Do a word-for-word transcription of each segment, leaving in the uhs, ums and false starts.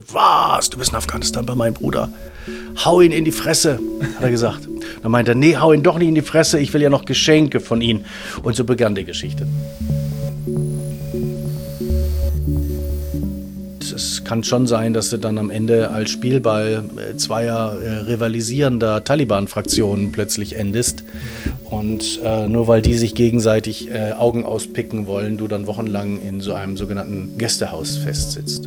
Was? Du bist in Afghanistan bei meinem Bruder? Hau ihn in die Fresse, hat er gesagt. Dann meinte er, nee, hau ihn doch nicht in die Fresse, ich will ja noch Geschenke von ihm. Und so begann die Geschichte. Es kann schon sein, dass du dann am Ende als Spielball zweier äh, rivalisierender Taliban-Fraktionen plötzlich endest. Und äh, nur weil die sich gegenseitig äh, Augen auspicken wollen, du dann wochenlang in so einem sogenannten Gästehaus festsitzt.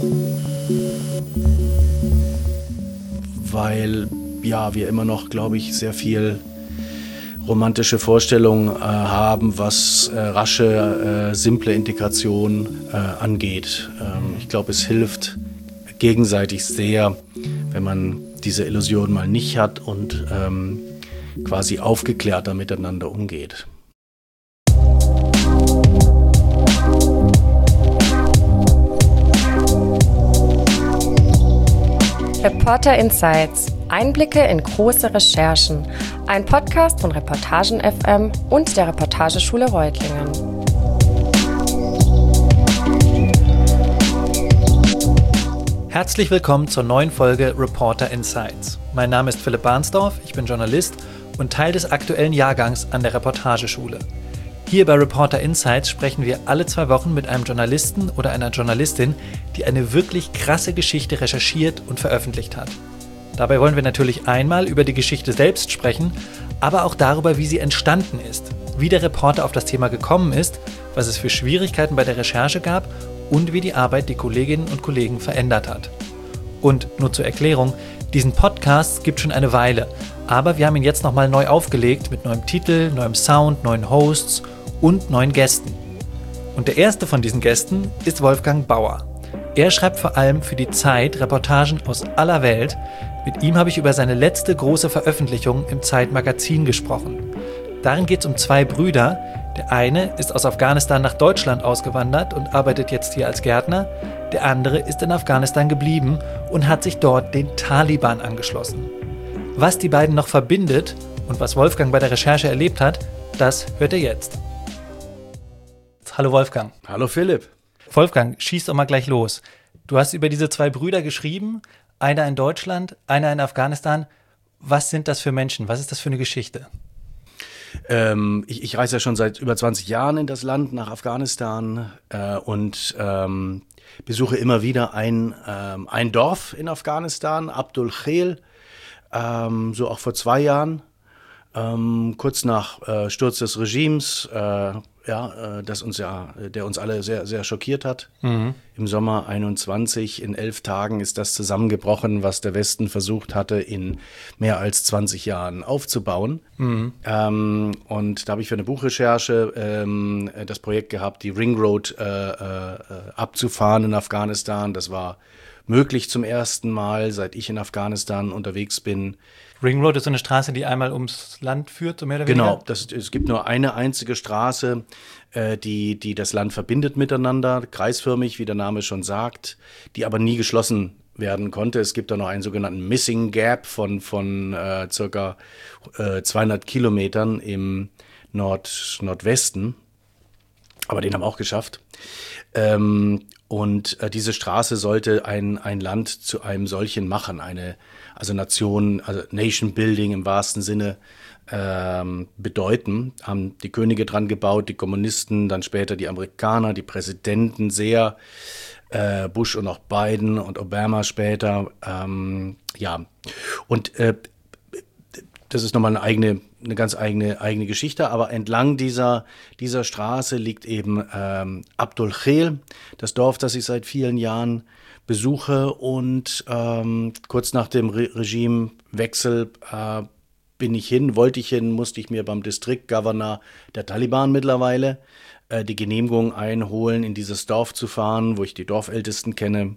Weil ja, wir immer noch, glaube ich, sehr viel romantische Vorstellungen äh, haben, was äh, rasche, äh, simple Integration äh, angeht. Ähm, ich glaube, es hilft gegenseitig sehr, wenn man diese Illusion mal nicht hat und ähm, quasi aufgeklärter miteinander umgeht. Reporter Insights. Einblicke in große Recherchen. Ein Podcast von Reportagen F M und der Reportageschule Reutlingen. Herzlich willkommen zur neuen Folge Reporter Insights. Mein Name ist Philipp Barnsdorf, ich bin Journalist und Teil des aktuellen Jahrgangs an der Reportageschule. Hier bei Reporter Insights sprechen wir alle zwei Wochen mit einem Journalisten oder einer Journalistin, die eine wirklich krasse Geschichte recherchiert und veröffentlicht hat. Dabei wollen wir natürlich einmal über die Geschichte selbst sprechen, aber auch darüber, wie sie entstanden ist, wie der Reporter auf das Thema gekommen ist, was es für Schwierigkeiten bei der Recherche gab und wie die Arbeit die Kolleginnen und Kollegen verändert hat. Und nur zur Erklärung, diesen Podcast gibt es schon eine Weile, aber wir haben ihn jetzt nochmal neu aufgelegt mit neuem Titel, neuem Sound, neuen Hosts und neuen Gästen. Und der erste von diesen Gästen ist Wolfgang Bauer. Er schreibt vor allem für die Zeit Reportagen aus aller Welt. Mit ihm habe ich über seine letzte große Veröffentlichung im Zeit-Magazin gesprochen. Darin geht es um zwei Brüder. Der eine ist aus Afghanistan nach Deutschland ausgewandert und arbeitet jetzt hier als Gärtner. Der andere ist in Afghanistan geblieben und hat sich dort den Taliban angeschlossen. Was die beiden noch verbindet und was Wolfgang bei der Recherche erlebt hat, das hört ihr jetzt. Hallo Wolfgang. Hallo Philipp. Wolfgang, schieß doch mal gleich los. Du hast über diese zwei Brüder geschrieben, einer in Deutschland, einer in Afghanistan. Was sind das für Menschen? Was ist das für eine Geschichte? Ähm, ich, ich reise ja schon seit über zwanzig Jahren in das Land, nach Afghanistan äh, und ähm, besuche immer wieder ein, ähm, ein Dorf in Afghanistan, Abdul Khel, ähm, so auch vor zwei Jahren, ähm, kurz nach äh, Sturz des Regimes, äh, ja, äh, das uns ja, der uns alle sehr, sehr schockiert hat. Mhm. Im Sommer einundzwanzig, in elf Tagen ist das zusammengebrochen, was der Westen versucht hatte, in mehr als zwanzig Jahren aufzubauen. Mhm. Ähm, und da habe ich für eine Buchrecherche ähm, das Projekt gehabt, die Ring Road äh, äh, abzufahren in Afghanistan. Das war möglich zum ersten Mal, seit ich in Afghanistan unterwegs bin. Ring Road ist so eine Straße, die einmal ums Land führt, so mehr oder weniger? Genau, das, es gibt nur eine einzige Straße, äh, die, die das Land verbindet miteinander, kreisförmig, wie der Name schon sagt, die aber nie geschlossen werden konnte. Es gibt da noch einen sogenannten Missing Gap von, von äh, circa äh, zweihundert Kilometern im Nord, Nordwesten, aber den haben wir auch geschafft. Ähm, und äh, diese Straße sollte ein, ein Land zu einem solchen machen, eine also Nation, also Nation Building im wahrsten Sinne ähm, bedeuten. Haben die Könige dran gebaut, die Kommunisten, dann später die Amerikaner, die Präsidenten sehr, äh, Bush und auch Biden und Obama später. Ähm, ja, und äh, das ist nochmal eine eigene, eine ganz eigene, eigene Geschichte, aber entlang dieser, dieser Straße liegt eben ähm, Abdul Khel, das Dorf, das ich seit vielen Jahren besuche, und ähm, kurz nach dem Re- Regimewechsel äh, bin ich hin, wollte ich hin, musste ich mir beim District Governor der Taliban mittlerweile äh, die Genehmigung einholen, in dieses Dorf zu fahren, wo ich die Dorfältesten kenne.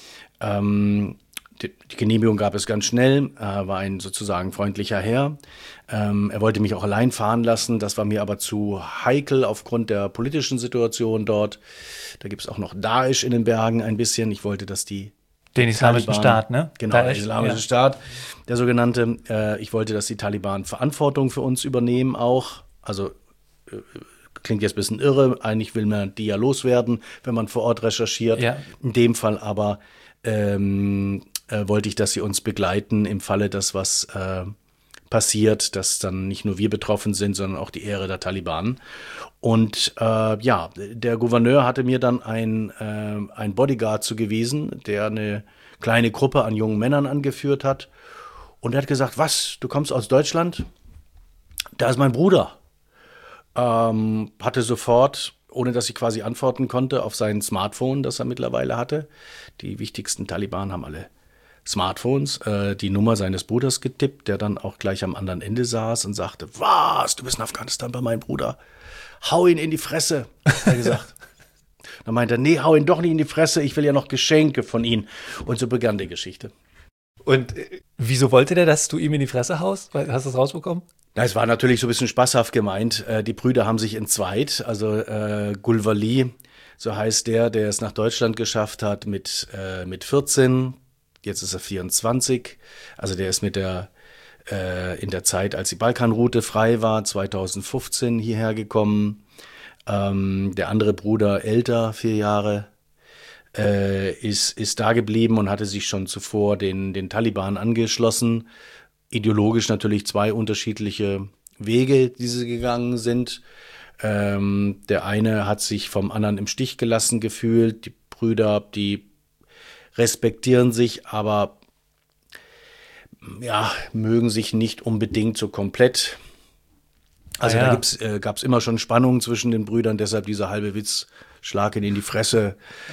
Ähm, die, die Genehmigung gab es ganz schnell, äh, war ein sozusagen freundlicher Herr. Ähm, er wollte mich auch allein fahren lassen, das war mir aber zu heikel aufgrund der politischen Situation dort. Da gibt es auch noch Daesh in den Bergen ein bisschen. Ich wollte, dass die Den Islamischen Taliban, Staat, ne? Genau, Daesh, der Islamische ja. Staat, der sogenannte. Äh, ich wollte, dass die Taliban Verantwortung für uns übernehmen auch. Also äh, klingt jetzt ein bisschen irre. Eigentlich will man die ja loswerden, wenn man vor Ort recherchiert. Ja. In dem Fall aber ähm, äh, wollte ich, dass sie uns begleiten im Falle, dass was äh, passiert, dass dann nicht nur wir betroffen sind, sondern auch die Ehre der Taliban. Und äh, ja, der Gouverneur hatte mir dann ein, äh, ein Bodyguard zugewiesen, der eine kleine Gruppe an jungen Männern angeführt hat. Und er hat gesagt, was, du kommst aus Deutschland? Da ist mein Bruder. Ähm, hatte sofort, ohne dass ich quasi antworten konnte, auf sein Smartphone, das er mittlerweile hatte. Die wichtigsten Taliban haben alle Smartphones, äh, die Nummer seines Bruders getippt, der dann auch gleich am anderen Ende saß und sagte, was, du bist in Afghanistan bei meinem Bruder? Hau ihn in die Fresse, hat er gesagt. Dann meinte er, nee, hau ihn doch nicht in die Fresse, ich will ja noch Geschenke von ihm. Und so begann die Geschichte. Und äh, wieso wollte der, dass du ihm in die Fresse haust? Hast du das rausbekommen? Na, es war natürlich so ein bisschen spaßhaft gemeint. Äh, die Brüder haben sich entzweit, also äh, Gulwali, so heißt der, der es nach Deutschland geschafft hat mit, äh, mit vierzehn. Jetzt ist er vierundzwanzig, also der ist mit der, äh, in der Zeit, als die Balkanroute frei war, zweitausendfünfzehn hierher gekommen. Ähm, der andere Bruder, älter, vier Jahre, äh, ist, ist da geblieben und hatte sich schon zuvor den, den Taliban angeschlossen. Ideologisch natürlich zwei unterschiedliche Wege, die sie gegangen sind. Ähm, der eine hat sich vom anderen im Stich gelassen gefühlt, die Brüder, die respektieren sich, aber ja, mögen sich nicht unbedingt so komplett. Also ah, ja. da gibt's, äh, gab's immer schon Spannungen zwischen den Brüdern, deshalb dieser halbe Witz, Schlag ihn in die Fresse.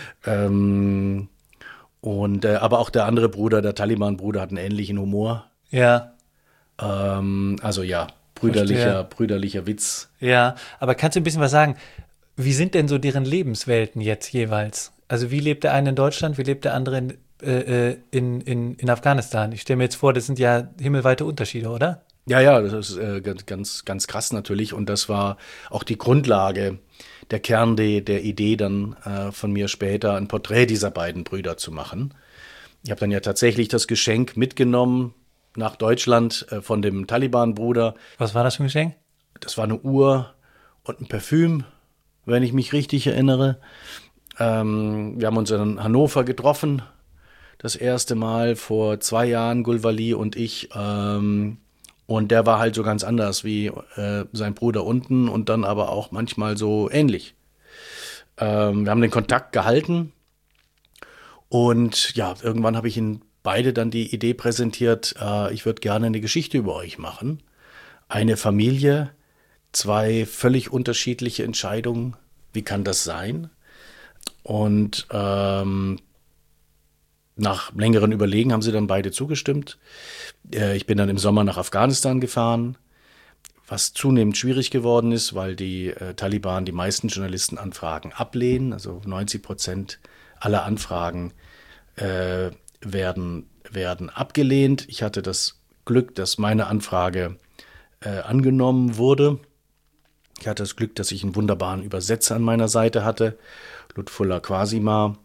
Ähm, und äh, aber auch der andere Bruder, der Taliban-Bruder, hat einen ähnlichen Humor. Ja. Ähm, also ja, brüderlicher, brüderlicher Witz. Ja, aber kannst du ein bisschen was sagen? Wie sind denn so deren Lebenswelten jetzt jeweils? Also wie lebt der eine in Deutschland, wie lebt der andere in, äh, in, in, in Afghanistan? Ich stelle mir jetzt vor, das sind ja himmelweite Unterschiede, oder? Ja, ja, das ist äh, ganz, ganz krass natürlich. Und das war auch die Grundlage, der Kern de, der Idee dann äh, von mir später, ein Porträt dieser beiden Brüder zu machen. Ich habe dann ja tatsächlich das Geschenk mitgenommen nach Deutschland äh, von dem Taliban-Bruder. Was war das für ein Geschenk? Das war eine Uhr und ein Parfüm, wenn ich mich richtig erinnere. Ähm, wir haben uns in Hannover getroffen, das erste Mal vor zwei Jahren, Gulwali und ich. Ähm, und der war halt so ganz anders wie äh, sein Bruder unten und dann aber auch manchmal so ähnlich. Ähm, wir haben den Kontakt gehalten und ja, irgendwann habe ich ihnen beide dann die Idee präsentiert, äh, ich würde gerne eine Geschichte über euch machen. Eine Familie, zwei völlig unterschiedliche Entscheidungen. Wie kann das sein? Und ähm, nach längeren Überlegen haben sie dann beide zugestimmt. Äh, ich bin dann im Sommer nach Afghanistan gefahren, was zunehmend schwierig geworden ist, weil die äh, Taliban die meisten Journalistenanfragen ablehnen. Also neunzig Prozent aller Anfragen äh, werden, werden abgelehnt. Ich hatte das Glück, dass meine Anfrage äh, angenommen wurde. Ich hatte das Glück, dass ich einen wunderbaren Übersetzer an meiner Seite hatte, Lutfullah Quasima.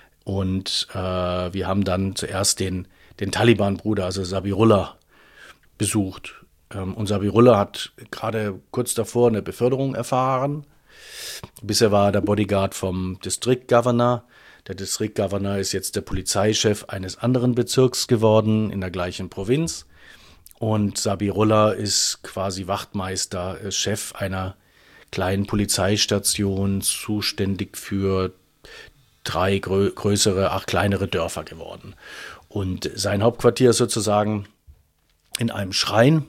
Und äh, wir haben dann zuerst den, den Taliban-Bruder, also Zabihullah, besucht. Ähm, und Zabihullah hat gerade kurz davor eine Beförderung erfahren. Bisher war er der Bodyguard vom District Governor. Der District Governor ist jetzt der Polizeichef eines anderen Bezirks geworden in der gleichen Provinz. Und Zabihullah ist quasi Wachtmeister, ist Chef einer kleinen Polizeistation, zuständig für drei grö- größere, acht kleinere Dörfer geworden. Und sein Hauptquartier ist sozusagen in einem Schrein,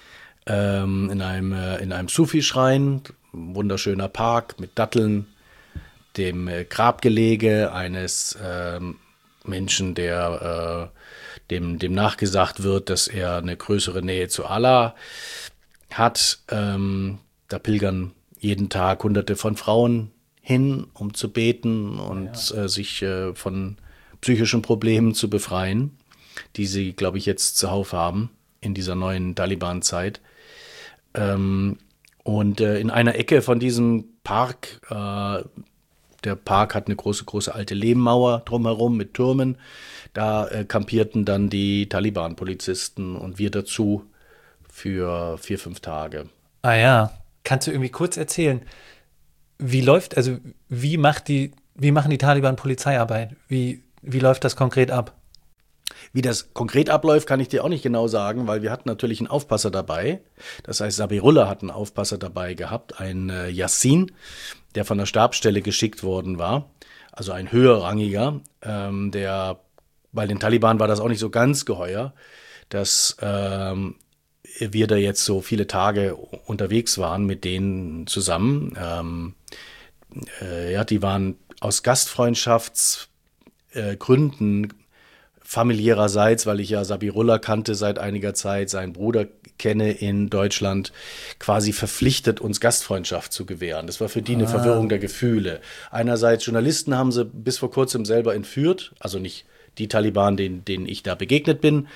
ähm, in einem, äh, in einem Sufi-Schrein, ein wunderschöner Park mit Datteln, dem äh, Grabgelege eines äh, Menschen, der äh, dem, dem nachgesagt wird, dass er eine größere Nähe zu Allah hat. Ähm, da pilgern jeden Tag Hunderte von Frauen hin, um zu beten und ja. äh, sich äh, von psychischen Problemen zu befreien, die sie, glaube ich, jetzt zuhauf haben in dieser neuen Taliban-Zeit. Ähm, und äh, in einer Ecke von diesem Park, äh, der Park hat eine große, große alte Lehmmauer drumherum mit Türmen, da äh, kampierten dann die Taliban-Polizisten und wir dazu für vier, fünf Tage. Ah ja, kannst du irgendwie kurz erzählen, wie läuft, also wie macht die, wie machen die Taliban Polizeiarbeit? Wie, Wie läuft das konkret ab? Wie das konkret abläuft, kann ich dir auch nicht genau sagen, weil wir hatten natürlich einen Aufpasser dabei. Das heißt, Sabihullah hat einen Aufpasser dabei gehabt, ein äh, Yassin, der von der Stabsstelle geschickt worden war, also ein höherrangiger, ähm, der bei den Taliban war das auch nicht so ganz geheuer, dass ähm, wir da jetzt so viele Tage unterwegs waren mit denen zusammen. Ähm, äh, ja, die waren aus Gastfreundschaftsgründen, äh, familiärerseits, weil ich ja Sabihullah kannte seit einiger Zeit, seinen Bruder kenne in Deutschland, quasi verpflichtet, uns Gastfreundschaft zu gewähren. Das war für die eine ah. Verwirrung der Gefühle. Einerseits Journalisten haben sie bis vor kurzem selber entführt, also nicht die Taliban, denen, denen ich da begegnet bin,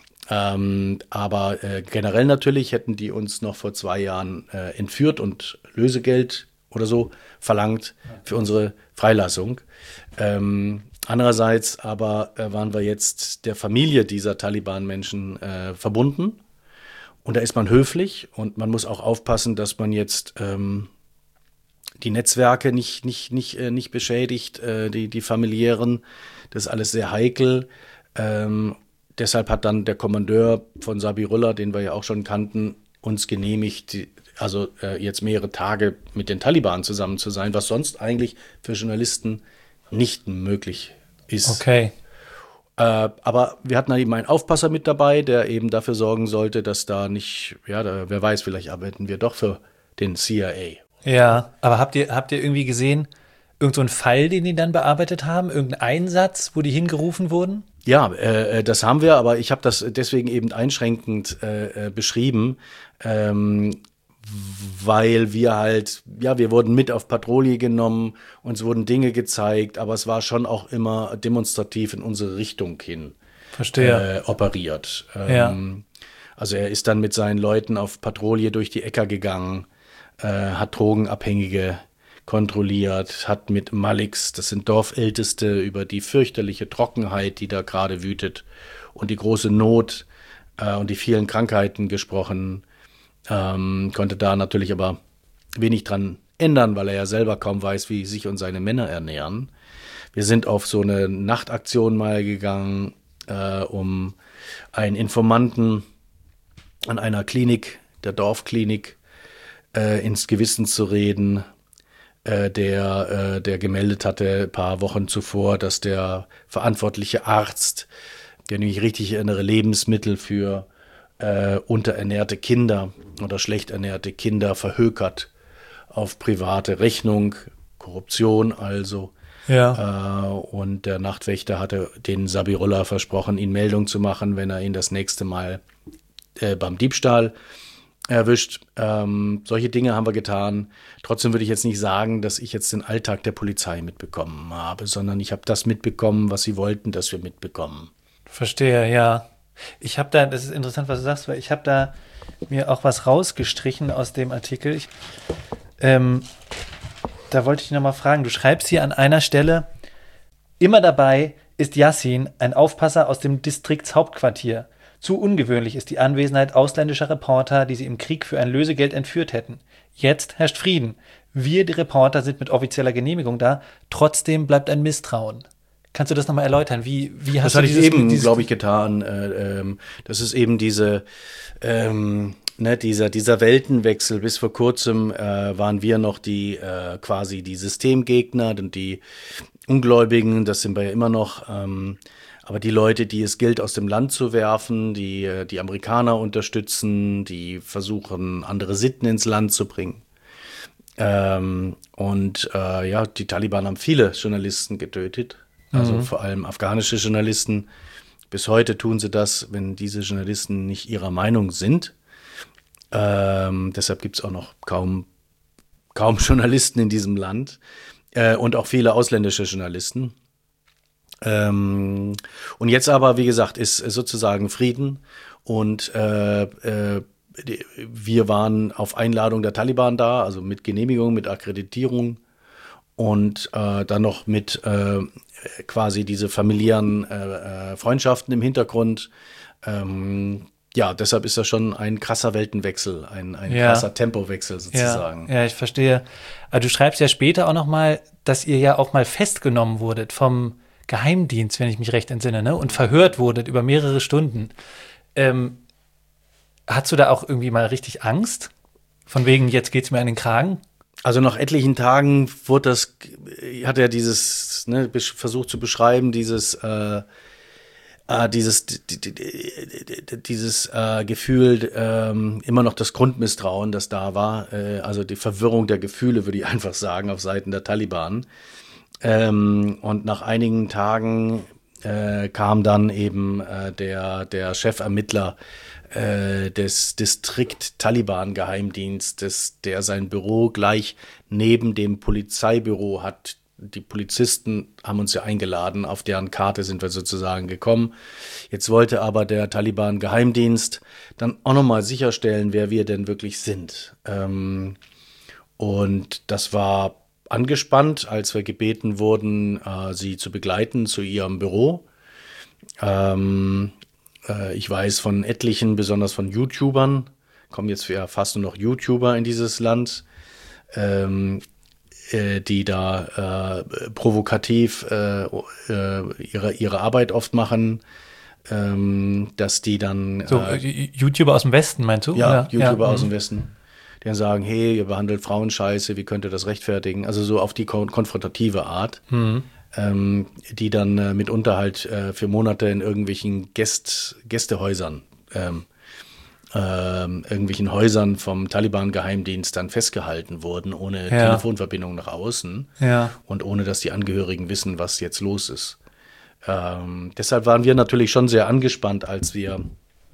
ähm, aber äh, generell natürlich hätten die uns noch vor zwei Jahren äh, entführt und Lösegeld oder so verlangt für unsere Freilassung. Ähm, Andererseits aber äh, waren wir jetzt der Familie dieser Taliban-Menschen äh, verbunden. Und da ist man höflich und man muss auch aufpassen, dass man jetzt ähm, die Netzwerke nicht, nicht, nicht, äh, nicht beschädigt, äh, die, die familiären. Das ist alles sehr heikel. Ähm, deshalb hat dann der Kommandeur von Sabihullah, den wir ja auch schon kannten, uns genehmigt, die, also äh, jetzt mehrere Tage mit den Taliban zusammen zu sein, was sonst eigentlich für Journalisten nicht möglich ist. Okay. Äh, aber wir hatten da eben einen Aufpasser mit dabei, der eben dafür sorgen sollte, dass da nicht, ja, da, wer weiß, vielleicht arbeiten wir doch für den C I A. Ja, aber habt ihr, habt ihr irgendwie gesehen, irgend so einen Fall, den die dann bearbeitet haben? Irgendeinen Einsatz, wo die hingerufen wurden? Ja, äh, das haben wir, aber ich habe das deswegen eben einschränkend äh, beschrieben, ähm, weil wir halt, ja, wir wurden mit auf Patrouille genommen, uns wurden Dinge gezeigt, aber es war schon auch immer demonstrativ in unsere Richtung hin Verstehe. Äh, operiert. Ähm, ja. Also er ist dann mit seinen Leuten auf Patrouille durch die Äcker gegangen, äh, hat Drogenabhängige kontrolliert, hat mit Maliks, das sind Dorfälteste, über die fürchterliche Trockenheit, die da gerade wütet und die große Not äh, und die vielen Krankheiten gesprochen. Ähm, konnte da natürlich aber wenig dran ändern, weil er ja selber kaum weiß, wie sich und seine Männer ernähren. Wir sind auf so eine Nachtaktion mal gegangen, äh, um einen Informanten an einer Klinik, der Dorfklinik, äh, ins Gewissen zu reden, äh, der, äh, der gemeldet hatte ein paar Wochen zuvor, dass der verantwortliche Arzt, der nämlich richtig erinnere, Lebensmittel für Äh, unterernährte Kinder oder schlecht ernährte Kinder verhökert auf private Rechnung, Korruption also. Ja. Äh, und der Nachtwächter hatte den Sabihullah versprochen, ihn Meldung zu machen, wenn er ihn das nächste Mal äh, beim Diebstahl erwischt. Ähm, solche Dinge haben wir getan. Trotzdem würde ich jetzt nicht sagen, dass ich jetzt den Alltag der Polizei mitbekommen habe, sondern ich habe das mitbekommen, was sie wollten, dass wir mitbekommen. Verstehe, ja. Ich habe da, das ist interessant, was du sagst, weil ich habe da mir auch was rausgestrichen aus dem Artikel. Ich, ähm, da wollte ich noch mal fragen, du schreibst hier an einer Stelle, immer dabei ist Yassin, ein Aufpasser aus dem Distriktshauptquartier. Zu ungewöhnlich ist die Anwesenheit ausländischer Reporter, die sie im Krieg für ein Lösegeld entführt hätten. Jetzt herrscht Frieden. Wir, die Reporter, sind mit offizieller Genehmigung da. Trotzdem bleibt ein Misstrauen. Kannst du das nochmal erläutern? Wie, wie hast das du dieses, Das hatte ich eben, glaube ich, getan. Äh, ähm, das ist eben diese, ähm, ne, dieser, dieser Weltenwechsel. Bis vor kurzem äh, waren wir noch die äh, quasi die Systemgegner und die Ungläubigen. Das sind wir ja immer noch. Ähm, aber die Leute, die es gilt, aus dem Land zu werfen, die die Amerikaner unterstützen, die versuchen, andere Sitten ins Land zu bringen. Ähm, und äh, ja, die Taliban haben viele Journalisten getötet. Also mhm. vor allem afghanische Journalisten. Bis heute tun sie das, wenn diese Journalisten nicht ihrer Meinung sind. Ähm, deshalb gibt es auch noch kaum, kaum Journalisten in diesem Land. Äh, und auch viele ausländische Journalisten. Ähm, und jetzt aber, wie gesagt, ist sozusagen Frieden. Und äh, äh, die, wir waren auf Einladung der Taliban da, also mit Genehmigung, mit Akkreditierung. Und äh, dann noch mit äh, quasi diese familiären äh, äh, Freundschaften im Hintergrund. Ähm, ja, deshalb ist das schon ein krasser Weltenwechsel, ein, ein ja. krasser Tempowechsel sozusagen. Ja, ja, ich verstehe. Aber du schreibst ja später auch noch mal, dass ihr ja auch mal festgenommen wurdet vom Geheimdienst, wenn ich mich recht entsinne, ne? Und verhört wurdet über mehrere Stunden. Ähm, hattest du da auch irgendwie mal richtig Angst? Von wegen, jetzt geht's mir an den Kragen? Also nach etlichen Tagen wurde das, hat er dieses, ne, versucht zu beschreiben, dieses, äh, äh, dieses, dieses äh, Gefühl, äh, immer noch das Grundmisstrauen, das da war, äh, also die Verwirrung der Gefühle, würde ich einfach sagen, auf Seiten der Taliban. Ähm, und nach einigen Tagen äh, kam dann eben äh, der, der Chefermittler äh, des Distrikt-Taliban-Geheimdienstes, der sein Büro gleich neben dem Polizeibüro hat. Die Polizisten haben uns ja eingeladen, auf deren Karte sind wir sozusagen gekommen. Jetzt wollte aber der Taliban-Geheimdienst dann auch nochmal sicherstellen, wer wir denn wirklich sind. Ähm, und das war angespannt, als wir gebeten wurden, äh, sie zu begleiten zu ihrem Büro. Ähm, äh, ich weiß von etlichen, besonders von YouTubern, kommen jetzt ja fast nur noch YouTuber in dieses Land, ähm, äh, die da äh, provokativ äh, äh, ihre, ihre Arbeit oft machen, ähm, dass die dann... So, äh, YouTuber aus dem Westen, meinst du? Ja, oder? YouTuber ja. aus dem Westen. Die dann sagen, hey, ihr behandelt Frauen scheiße, wie könnt ihr das rechtfertigen? Also so auf die kon- konfrontative Art, Mhm. ähm, die dann äh, mitunter halt äh, für Monate in irgendwelchen Gäst- Gästehäusern, ähm, ähm, irgendwelchen Häusern vom Taliban-Geheimdienst dann festgehalten wurden, ohne Ja. Telefonverbindung nach außen Ja. und ohne, dass die Angehörigen wissen, was jetzt los ist. Ähm, deshalb waren wir natürlich schon sehr angespannt, als wir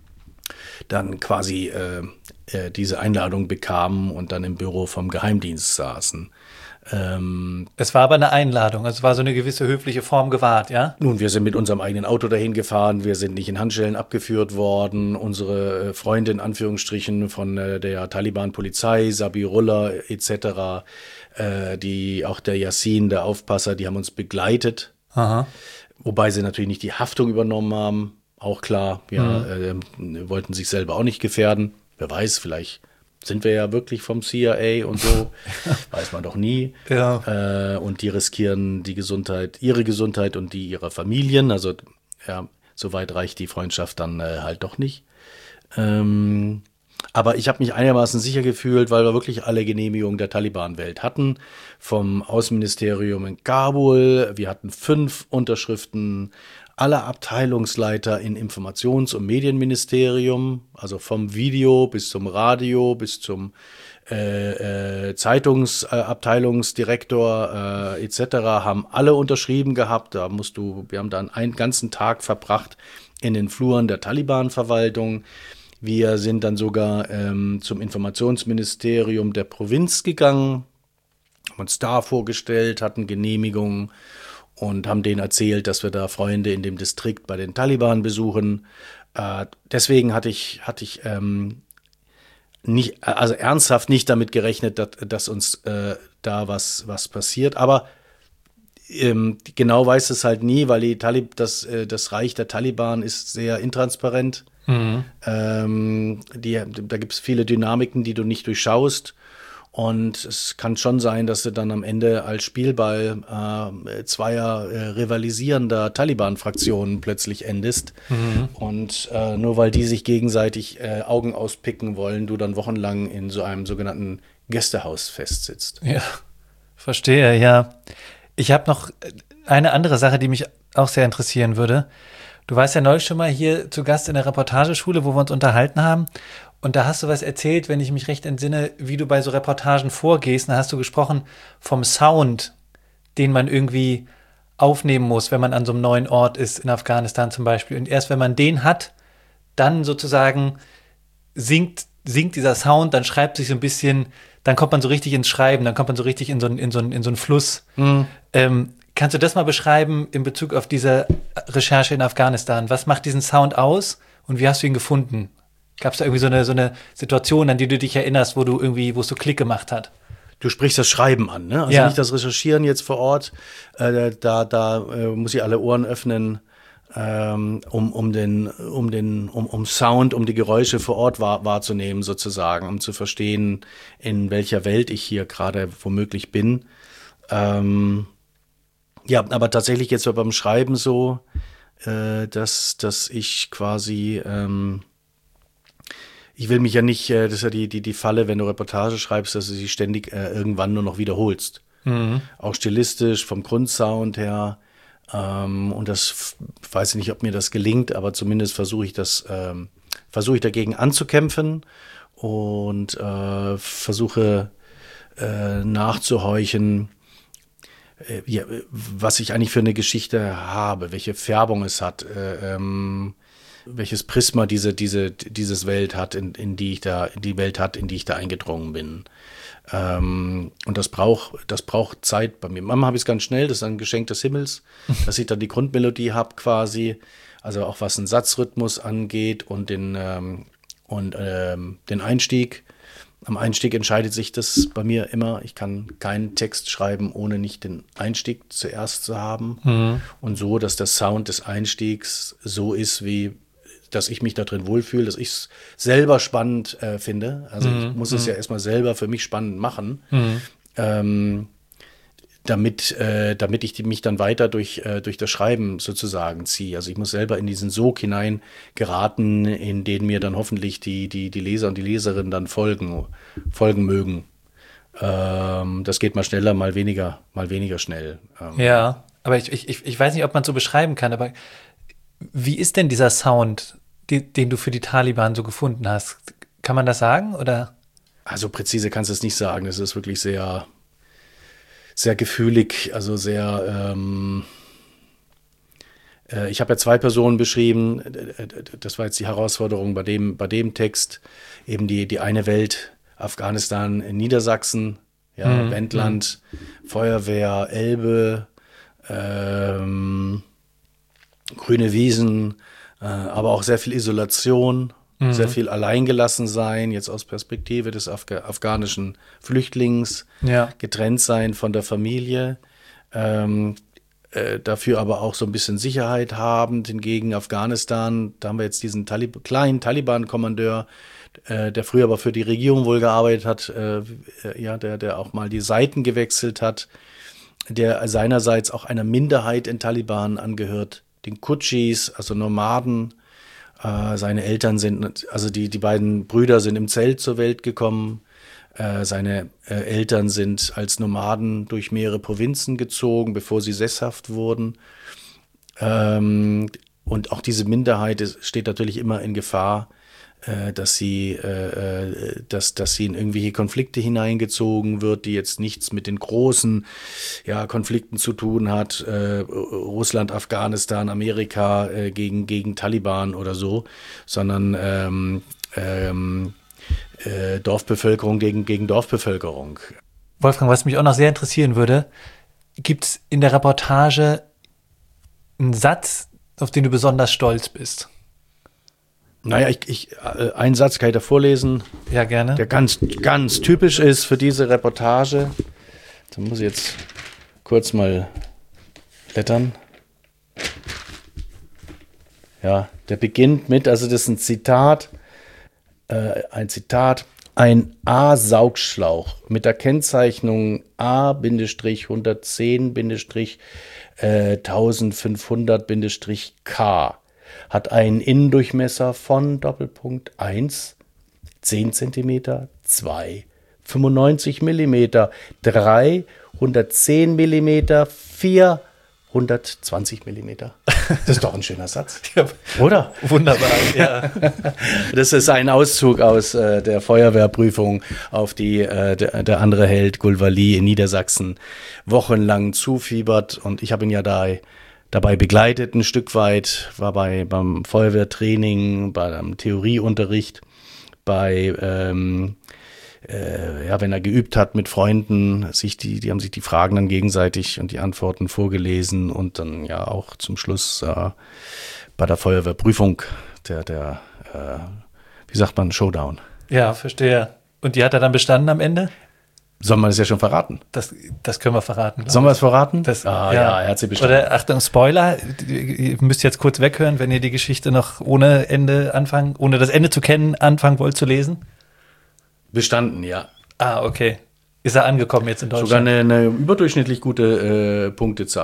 dann quasi äh, äh, diese Einladung bekamen und dann im Büro vom Geheimdienst saßen. Ähm, Es war aber eine Einladung, also es war so eine gewisse höfliche Form gewahrt, ja? nun, wir sind mit unserem eigenen Auto dahin gefahren, wir sind nicht in Handschellen abgeführt worden. Unsere äh, Freunde in Anführungsstrichen von äh, der Taliban-Polizei, Sabirullah et cetera, äh, die, auch der Yassin, der Aufpasser, die haben uns begleitet. Aha. Wobei sie natürlich nicht die Haftung übernommen haben, auch klar. Ja, äh, wollten sich selber auch nicht gefährden. Wer weiß, vielleicht sind wir ja wirklich vom C I A und so. Weiß man doch nie. Ja. Äh, und die riskieren die Gesundheit, ihre Gesundheit und die ihrer Familien. Also ja, so weit reicht die Freundschaft dann äh, halt doch nicht. Ähm, aber ich habe mich einigermaßen sicher gefühlt, weil wir wirklich alle Genehmigungen der Taliban-Welt hatten. Vom Außenministerium in Kabul. Wir hatten fünf Unterschriften aller Abteilungsleiter in Informations- und Medienministerium, also vom Video bis zum Radio, bis zum äh, äh, Zeitungsabteilungsdirektor äh, et cetera, haben alle unterschrieben gehabt. Da musst du, wir haben dann einen ganzen Tag verbracht in den Fluren der Taliban-Verwaltung. Wir sind dann sogar ähm, zum Informationsministerium der Provinz gegangen, haben uns da vorgestellt, hatten Genehmigungen und haben denen erzählt, dass wir da Freunde in dem Distrikt bei den Taliban besuchen. Äh, deswegen hatte ich, hatte ich ähm, nicht, also ernsthaft nicht damit gerechnet, dass, dass uns äh, da was, was passiert. Aber ähm, genau weiß es halt nie, weil die Talib, das, äh, das Reich der Taliban ist sehr intransparent. Mhm. Ähm, die, da gibt es viele Dynamiken, die du nicht durchschaust. Und es kann schon sein, dass du dann am Ende als Spielball äh, zweier äh, rivalisierender Taliban-Fraktionen plötzlich endest. Mhm. Und äh, nur weil die sich gegenseitig äh, Augen auspicken wollen, du dann wochenlang in so einem sogenannten Gästehaus festsitzt. Ja, verstehe, ja. Ich habe noch eine andere Sache, die mich auch sehr interessieren würde. Du warst ja neulich schon mal hier zu Gast in der Reportageschule, wo wir uns unterhalten haben. Und da hast du was erzählt, wenn ich mich recht entsinne, wie du bei so Reportagen vorgehst. Da hast du gesprochen vom Sound, den man irgendwie aufnehmen muss, wenn man an so einem neuen Ort ist, in Afghanistan zum Beispiel. Und erst wenn man den hat, dann sozusagen singt, singt dieser Sound, dann schreibt sich so ein bisschen, dann kommt man so richtig ins Schreiben, dann kommt man so richtig in so einen, in so einen, in so einen Fluss. Mhm. Ähm, kannst du das mal beschreiben in Bezug auf diese Recherche in Afghanistan? Was macht diesen Sound aus und wie hast du ihn gefunden? Gab es da irgendwie so eine, so eine Situation, an die du dich erinnerst, wo du irgendwie, wo es so Klick gemacht hat? Du sprichst das Schreiben an, ne? Also ja. Nicht das Recherchieren jetzt vor Ort. Äh, da da äh, muss ich alle Ohren öffnen, ähm, um, um den, um den, um, um Sound, um die Geräusche vor Ort wahr, wahrzunehmen sozusagen, um zu verstehen, in welcher Welt ich hier gerade womöglich bin. Ähm, Ja, aber tatsächlich jetzt beim Schreiben so, äh, dass, dass ich quasi, ähm, ich will mich ja nicht, äh, das ist ja die, die, die Falle, wenn du Reportage schreibst, dass du sie ständig äh, irgendwann nur noch wiederholst. Mhm. Auch stilistisch, vom Grundsound her. Ähm, und das, ich weiß nicht, ob mir das gelingt, aber zumindest versuche ich das, ähm, versuche ich dagegen anzukämpfen und äh, versuche äh, nachzuhorchen, äh, ja, was ich eigentlich für eine Geschichte habe, welche Färbung es hat, äh, ähm, welches Prisma diese, diese, dieses Welt hat, in, in die ich da, die Welt hat, in die ich da eingedrungen bin. Ähm, und das braucht, das braucht Zeit bei mir. Manchmal habe ich es ganz schnell, das ist ein Geschenk des Himmels, dass ich dann die Grundmelodie habe quasi, also auch was den Satzrhythmus angeht und den, ähm, und, ähm, den Einstieg. Am Einstieg entscheidet sich das bei mir immer. Ich kann keinen Text schreiben, ohne nicht den Einstieg zuerst zu haben. Mhm. Und so, dass der Sound des Einstiegs so ist, wie dass ich mich da drin wohlfühle, dass ich es selber spannend äh, finde. Also mhm. ich muss es ja erstmal selber für mich spannend machen, mhm. ähm, damit, äh, damit ich die, mich dann weiter durch, äh, durch das Schreiben sozusagen ziehe. Also ich muss selber in diesen Sog hinein geraten, in den mir dann hoffentlich die, die, die Leser und die Leserinnen dann folgen, folgen mögen. Ähm, das geht mal schneller, mal weniger, mal weniger schnell. Ähm, ja, aber ich, ich, ich weiß nicht, ob man es so beschreiben kann, aber wie ist denn dieser Sound, die, den du für die Taliban so gefunden hast? Kann man das sagen, oder? Also präzise kannst du es nicht sagen. Das ist wirklich sehr, sehr gefühlig, also sehr, ähm, äh, ich habe ja zwei Personen beschrieben. Das war jetzt die Herausforderung bei dem, bei dem Text. Eben die, die eine Welt, Afghanistan, in Niedersachsen, ja, mhm. Wendland, mhm. Feuerwehr, Elbe, ähm, grüne Wiesen, äh, aber auch sehr viel Isolation, mhm. sehr viel alleingelassen sein, jetzt aus Perspektive des Afga- afghanischen Flüchtlings, ja. getrennt sein von der Familie, ähm, äh, dafür aber auch so ein bisschen Sicherheit haben. Hingegen Afghanistan, da haben wir jetzt diesen Talib- kleinen Taliban-Kommandeur, äh, der früher aber für die Regierung wohl gearbeitet hat, äh, ja, der, der auch mal die Seiten gewechselt hat, der seinerseits auch einer Minderheit in Taliban angehört, den Kutschis, also Nomaden. Äh, seine Eltern sind, also die, die beiden Brüder sind im Zelt zur Welt gekommen. Äh, seine äh, Eltern sind als Nomaden durch mehrere Provinzen gezogen, bevor sie sesshaft wurden. Ähm, und auch diese Minderheit ist, steht natürlich immer in Gefahr, äh, dass sie, äh, dass, dass sie in irgendwelche Konflikte hineingezogen wird, die jetzt nichts mit den großen ja, Konflikten zu tun hat, äh, Russland, Afghanistan, Amerika äh, gegen, gegen Taliban oder so, sondern ähm, ähm, äh, Dorfbevölkerung gegen, gegen Dorfbevölkerung. Wolfgang, was mich auch noch sehr interessieren würde, gibt es in der Reportage einen Satz, auf den du besonders stolz bist? Naja, ich, ich, äh, einen Satz kann ich da vorlesen. Ja, gerne. Der ganz, ganz typisch ist für diese Reportage. Da muss ich jetzt kurz mal blättern. Ja, der beginnt mit, also das ist ein Zitat, äh, ein Zitat, ein A-Saugschlauch mit der Kennzeichnung A hundertzehn eintausendfünfhundert K hat einen Innendurchmesser von Doppelpunkt eins, zehn Zentimeter, zwei, fünfundneunzig Millimeter, drei, hundertzehn Millimeter, vier, hundertzwanzig Millimeter. Das ist doch ein schöner Satz, ja, oder? Wunderbar, ja. Das ist ein Auszug aus äh, der Feuerwehrprüfung, auf die äh, der, der andere Held Gulwali in Niedersachsen wochenlang zufiebert. Und ich habe ihn ja da dabei begleitet ein Stück weit, war bei beim Feuerwehrtraining, beim Theorieunterricht, bei ähm, äh, ja, wenn er geübt hat mit Freunden, sich die, die haben sich die Fragen dann gegenseitig und die Antworten vorgelesen und dann ja auch zum Schluss äh, bei der Feuerwehrprüfung der, der äh, wie sagt man, Showdown. Ja, verstehe. Und die hat er dann bestanden am Ende? Soll man das ja schon verraten? Das, das können wir verraten. Sollen wir es verraten? Das, ah, ja. ja, er hat sie bestanden. Oder, Achtung, Spoiler, ihr müsst jetzt kurz weghören, wenn ihr die Geschichte noch ohne Ende anfangen, ohne das Ende zu kennen, anfangen wollt zu lesen. Bestanden, ja. Ah, okay. Ist er angekommen jetzt in Deutschland? Sogar eine, eine überdurchschnittlich gute äh, Punktezahl.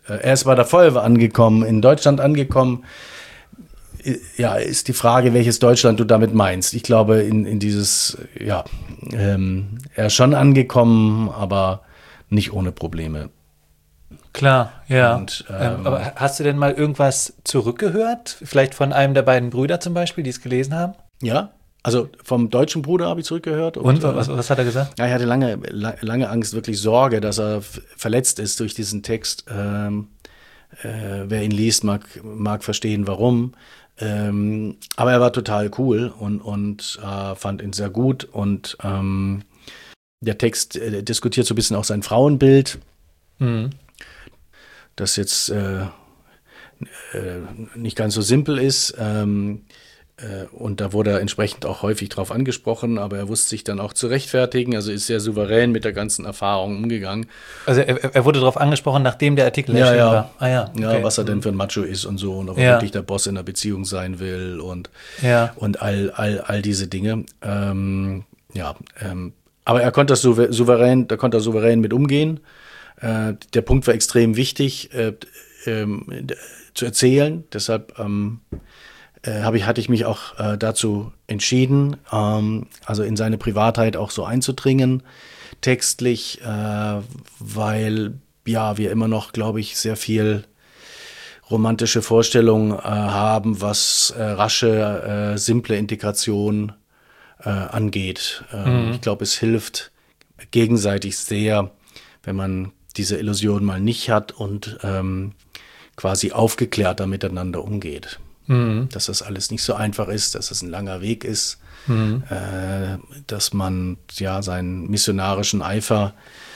äh, er ist bei der Feuerwehr angekommen, in Deutschland angekommen. Ja, ist die Frage, welches Deutschland du damit meinst. Ich glaube, in, in dieses, ja, ähm, er ist schon angekommen, aber nicht ohne Probleme. Klar, ja. Und, ähm, ähm, aber hast du denn mal irgendwas zurückgehört? Vielleicht von einem der beiden Brüder zum Beispiel, die es gelesen haben? Ja, also vom deutschen Bruder habe ich zurückgehört. Und, und was, was hat er gesagt? Ja, ich hatte lange, lange Angst, wirklich Sorge, dass er verletzt ist durch diesen Text. Ähm, äh, wer ihn liest, mag, mag verstehen, warum. Ähm, aber er war total cool und, und äh, fand ihn sehr gut. Und ähm, der Text äh, diskutiert so ein bisschen auch sein Frauenbild. Mhm. Das jetzt äh, äh, nicht ganz so simpel ist. Ähm, äh, und da wurde er entsprechend auch häufig drauf angesprochen, aber er wusste sich dann auch zu rechtfertigen, also ist sehr souverän mit der ganzen Erfahrung umgegangen. Also er, er wurde darauf angesprochen, nachdem der Artikel erschienen ja, ja. war. Ah, ja, okay. Ja, was er denn für ein Macho ist und so und ob er ja. wirklich der Boss in der Beziehung sein will und, ja. und all, all, all diese Dinge. Ähm, ja, ähm, aber er konnte das souverän, da konnte er souverän mit umgehen. Äh, der Punkt war extrem wichtig äh, äh, zu erzählen, deshalb ähm, äh, hab ich, hatte ich mich auch äh, dazu entschieden, ähm, also in seine Privatheit auch so einzudringen, textlich, äh, weil ja wir immer noch, glaube ich, sehr viel romantische Vorstellungen äh, haben, was äh, rasche, äh, simple Integration äh, angeht. Ähm, mhm. Ich glaube, es hilft gegenseitig sehr, wenn man diese Illusion mal nicht hat und ähm, quasi aufgeklärter miteinander umgeht. Mhm. Dass das alles nicht so einfach ist, dass es ein langer Weg ist, mhm. äh, dass man ja seinen missionarischen Eifer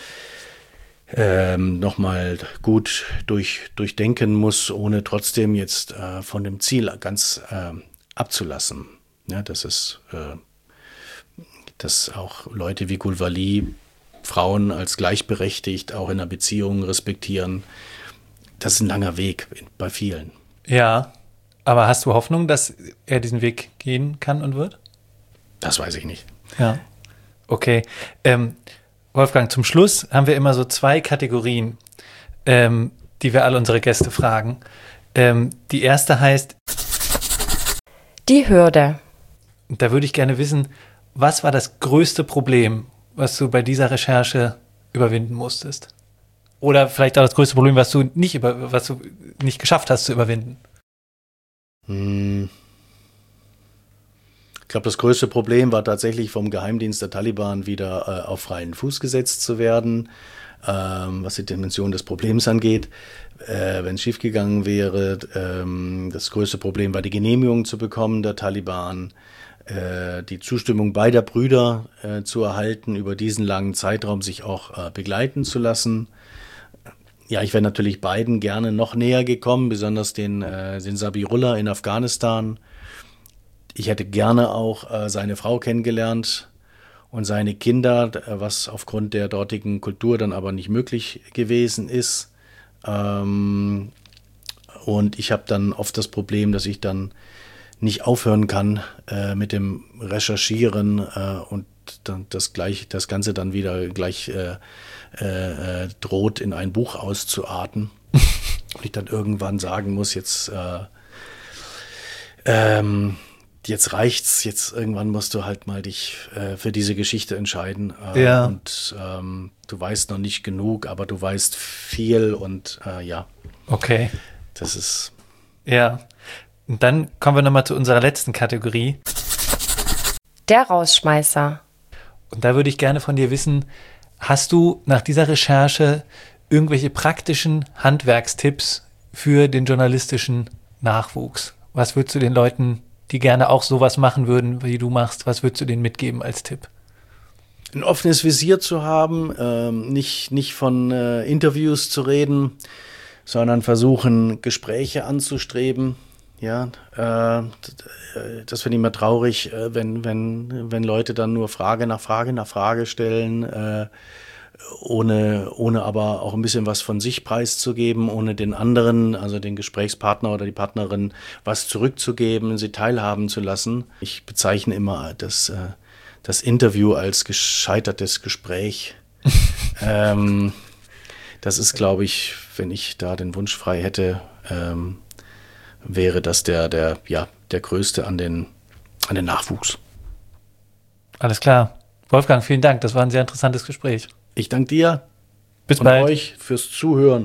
ähm, nochmal gut durch, durchdenken muss, ohne trotzdem jetzt äh, von dem Ziel ganz äh, abzulassen. Ja, dass es, äh, dass auch Leute wie Gulwali Frauen als gleichberechtigt auch in einer Beziehung respektieren. Das ist ein langer Weg bei vielen. Ja, aber hast du Hoffnung, dass er diesen Weg gehen kann und wird? Das weiß ich nicht. Ja, okay. Ähm, Wolfgang, zum Schluss haben wir immer so zwei Kategorien, ähm, die wir alle unsere Gäste fragen. Ähm, die erste heißt die Hürde. Und da würde ich gerne wissen, was war das größte Problem, was du bei dieser Recherche überwinden musstest? Oder vielleicht auch das größte Problem, was du nicht über, was du nicht geschafft hast zu überwinden? Hm. Ich glaube, das größte Problem war tatsächlich vom Geheimdienst der Taliban wieder äh, auf freien Fuß gesetzt zu werden, ähm, was die Dimension des Problems angeht. Äh, wenn es schiefgegangen wäre, ähm, das größte Problem war, die Genehmigung zu bekommen der Taliban, äh, die Zustimmung beider Brüder äh, zu erhalten, über diesen langen Zeitraum sich auch äh, begleiten zu lassen. Ja, ich wäre natürlich beiden gerne noch näher gekommen, besonders den, äh, den Zabihullah in Afghanistan. Ich hätte gerne auch äh, seine Frau kennengelernt und seine Kinder, was aufgrund der dortigen Kultur dann aber nicht möglich gewesen ist. Ähm, und ich habe dann oft das Problem, dass ich dann nicht aufhören kann äh, mit dem Recherchieren äh, und dann das, gleich, das Ganze dann wieder gleich äh, äh, droht, in ein Buch auszuarten. Und ich dann irgendwann sagen muss, jetzt äh, ähm, jetzt reicht's, jetzt irgendwann musst du halt mal dich äh, für diese Geschichte entscheiden. Äh, ja. Und ähm, du weißt noch nicht genug, aber du weißt viel und äh, ja. Okay. Das ist. Ja. Und dann kommen wir nochmal zu unserer letzten Kategorie. Der Rausschmeißer. Und da würde ich gerne von dir wissen, hast du nach dieser Recherche irgendwelche praktischen Handwerkstipps für den journalistischen Nachwuchs? Was würdest du den Leuten, die gerne auch sowas machen würden, wie du machst, was würdest du denen mitgeben als Tipp? Ein offenes Visier zu haben, ähm, nicht, nicht von äh, Interviews zu reden, sondern versuchen, Gespräche anzustreben. Ja, äh, das finde ich immer traurig, äh, wenn, wenn, wenn Leute dann nur Frage nach Frage nach Frage stellen, äh, ohne, ohne aber auch ein bisschen was von sich preiszugeben, ohne den anderen, also den Gesprächspartner oder die Partnerin, was zurückzugeben, sie teilhaben zu lassen. Ich bezeichne immer das, äh, das Interview als gescheitertes Gespräch. ähm, Das ist, glaube ich, wenn ich da den Wunsch frei hätte, ähm, wäre das der, der, ja, der größte an den, an den Nachwuchs. Alles klar. Wolfgang, vielen Dank. Das war ein sehr interessantes Gespräch. Ich danke dir. Bis und bald. euch fürs Zuhören.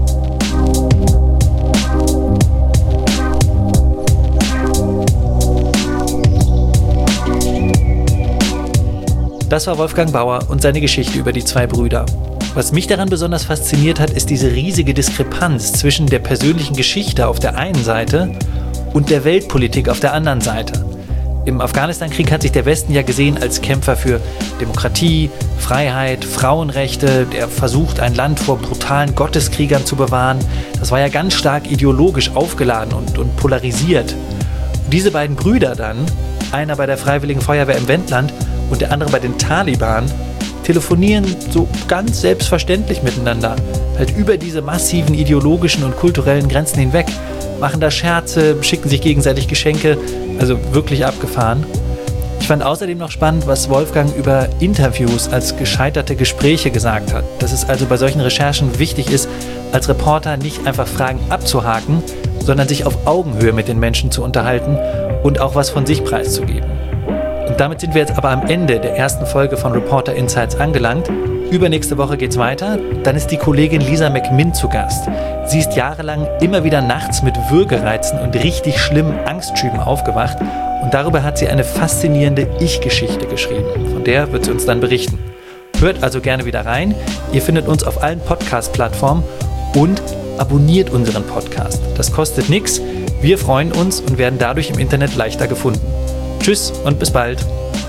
Das war Wolfgang Bauer und seine Geschichte über die zwei Brüder. Was mich daran besonders fasziniert hat, ist diese riesige Diskrepanz zwischen der persönlichen Geschichte auf der einen Seite und der Weltpolitik auf der anderen Seite. Im Afghanistan-Krieg hat sich der Westen ja gesehen als Kämpfer für Demokratie, Freiheit, Frauenrechte, der versucht, ein Land vor brutalen Gotteskriegern zu bewahren. Das war ja ganz stark ideologisch aufgeladen und, und polarisiert. Und diese beiden Brüder dann, einer bei der Freiwilligen Feuerwehr im Wendland und der andere bei den Taliban, telefonieren so ganz selbstverständlich miteinander, halt über diese massiven ideologischen und kulturellen Grenzen hinweg, machen da Scherze, schicken sich gegenseitig Geschenke, also wirklich abgefahren. Ich fand außerdem noch spannend, was Wolfgang über Interviews als gescheiterte Gespräche gesagt hat, dass es also bei solchen Recherchen wichtig ist, als Reporter nicht einfach Fragen abzuhaken, sondern sich auf Augenhöhe mit den Menschen zu unterhalten und auch was von sich preiszugeben. Und damit sind wir jetzt aber am Ende der ersten Folge von Reporter Insights angelangt. Übernächste Woche geht's weiter. Dann ist die Kollegin Lisa McMinn zu Gast. Sie ist jahrelang immer wieder nachts mit Würgereizen und richtig schlimmen Angstschüben aufgewacht. Und darüber hat sie eine faszinierende Ich-Geschichte geschrieben. Von der wird sie uns dann berichten. Hört also gerne wieder rein. Ihr findet uns auf allen Podcast-Plattformen und abonniert unseren Podcast. Das kostet nichts. Wir freuen uns und werden dadurch im Internet leichter gefunden. Tschüss und bis bald.